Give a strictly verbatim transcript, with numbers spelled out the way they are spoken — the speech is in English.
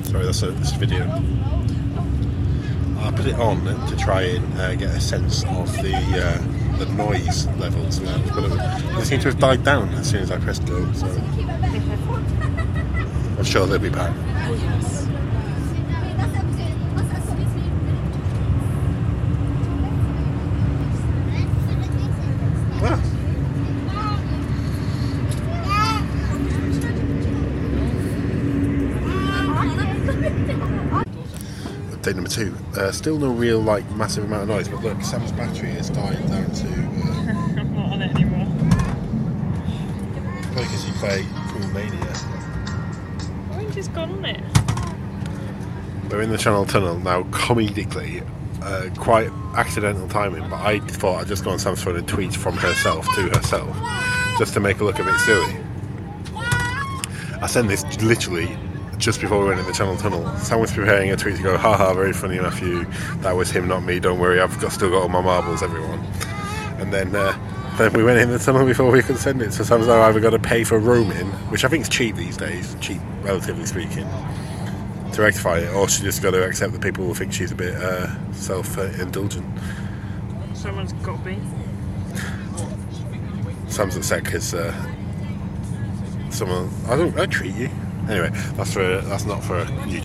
Sorry, that's a, that's a video. I put it on to try and uh, get a sense of the uh, the noise levels, uh, but it, it seemed to have died down as soon as I pressed go. So I'm sure they'll be back. Update number two. Uh, still no real like massive amount of noise, but look, Sam's battery is dying down to. Uh, I'm not on it anymore. Probably because you play Cool Mania. Orange has gone on it. We're in the Channel Tunnel now, comedically. Uh, quite accidental timing, but I thought I'd just go on Sam's phone and tweet from herself to herself, just to make her look a bit silly. I sent this literally just before we went in the Channel Tunnel. Sam was preparing a tweet to go, haha, very funny Matthew, that was him, not me, don't worry, I've got, still got all my marbles, everyone. And then uh, then we went in the tunnel before we could send it, so Sam's now either got to pay for roaming, which I think is cheap these days, cheap, relatively speaking, to rectify it, or she just got to accept that people will think she's a bit uh, self-indulgent. Someone's got to be. Sam's upset because uh, someone, I don't, I treat you. Anyway, that's for that's not for YouTube.